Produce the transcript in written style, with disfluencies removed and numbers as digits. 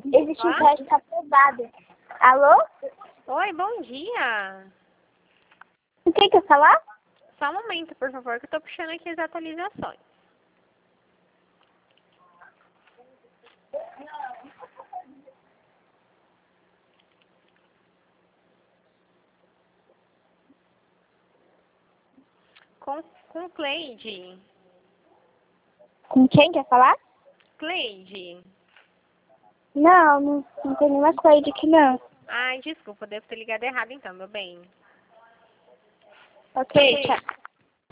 Existe um teste aprovado. Alô? Oi, bom dia. O que quer falar? Só um momento, por favor, que eu tô puxando aqui as atualizações. Com Cleide. Com quem quer falar? Cleide. Não tem nenhuma Cleide aqui não. Ai, desculpa, devo ter ligado errado então, meu bem. Ok, tchau.